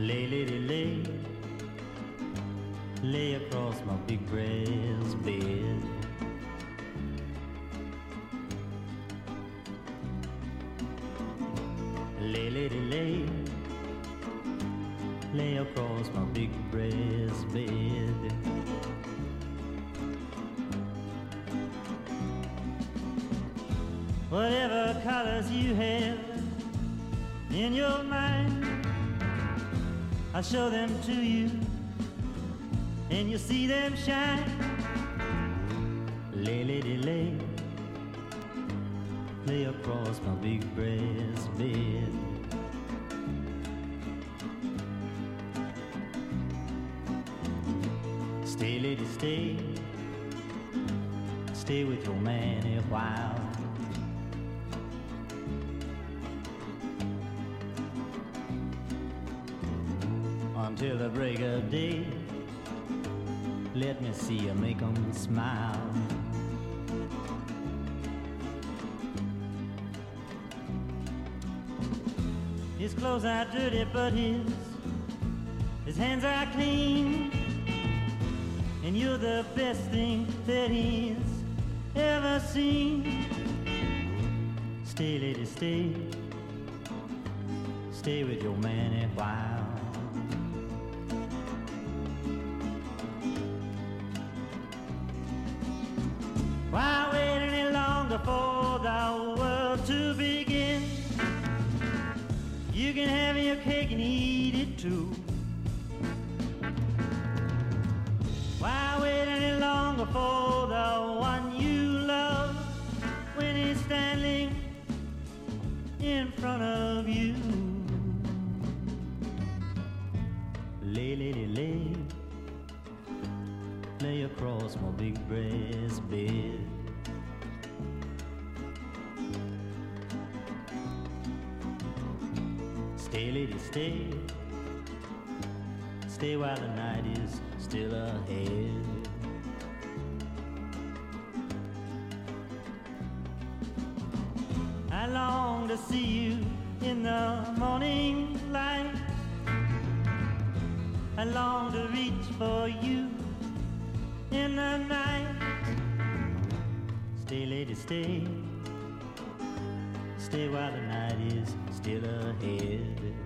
Lay, lady, lay, lay across my big brass bed. Lay, lady, lay, lay across my big brass bed. Whatever colors you have in your mind, I'll show them to you, and you'll see them shine. Lay, lady, lay, lay across my big brass bed. Stay, lady, stay, stay with your man a while. Until the break of day, let me see you make 'em smile. His clothes are dirty, but his hands are clean, and you're the best thing that he's ever seen. Stay, lady, stay, stay with your man a while. Why wait any longer for the world to begin? You can have your cake and eat it too. Why wait any longer for the one you love when he's standing in front of you? Lay, lady, lay, lay across my big brass bed. Stay, lady, stay, stay while the night is still ahead. I long to see you in the morning light. I long to reach for you in the night. Stay, lady, stay, stay while the night is still ahead.